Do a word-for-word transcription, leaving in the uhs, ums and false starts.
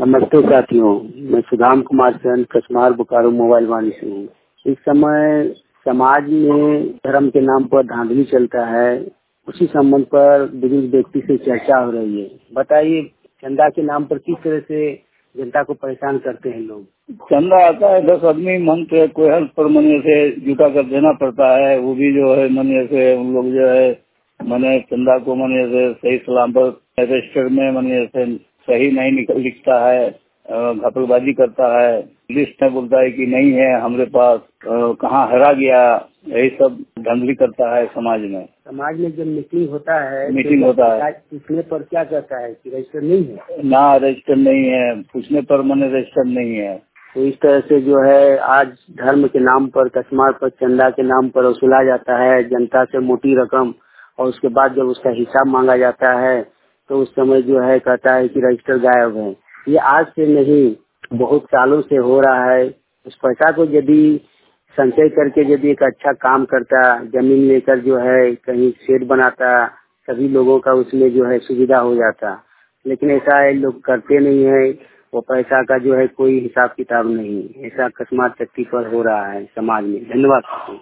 नमस्ते साथियों, मैं सुदाम कुमार सेन कचमार बोकारो मोबाइल वाणी से हूँ। इस समय समाज में धर्म के नाम पर धांधली चलता है, उसी संबंध पर बुजुर्ग व्यक्ति से चर्चा हो रही है। बताइए, चंदा के नाम पर किस तरह से जनता को परेशान करते हैं लोग। चंदा आता है दस आदमी मन से कोई हेल्प पर मनी से जुटा कर देना पड़ता है। वो भी जो है मनी से उन लोग जो है मने चंदा को मनी से सही सलाम पर रजिस्टर में मनी से सही नहीं निकल लिखता है, घपलबाजी करता है, लिस्ट में बोलता है कि नहीं है हमारे पास, कहाँ हरा गया, यही सब धांधली करता है समाज में। समाज में जब मीटिंग होता है मीटिंग तो होता है, पूछने पर क्या कहता है कि रजिस्टर नहीं है, ना रजिस्टर नहीं है, पूछने पर मैंने रजिस्टर नहीं है। तो इस तरह से जो है आज धर्म के नाम पर कचमार पर चंदा के नाम पर वसूला जाता है जनता से मोटी रकम, और उसके बाद जब उसका हिसाब मांगा जाता है तो उस समय जो है कहता है कि रजिस्टर गायब है। ये आज से नहीं, बहुत सालों से हो रहा है। उस पैसा को यदि संचय करके यदि एक अच्छा काम करता, जमीन लेकर जो है कहीं शेड बनाता, सभी लोगों का उसमें जो है सुविधा हो जाता, लेकिन ऐसा है लोग करते नहीं है। वो पैसा का जो है कोई हिसाब किताब नहीं, ऐसा कचमार चट्टी पर हो रहा है समाज में। धन्यवाद।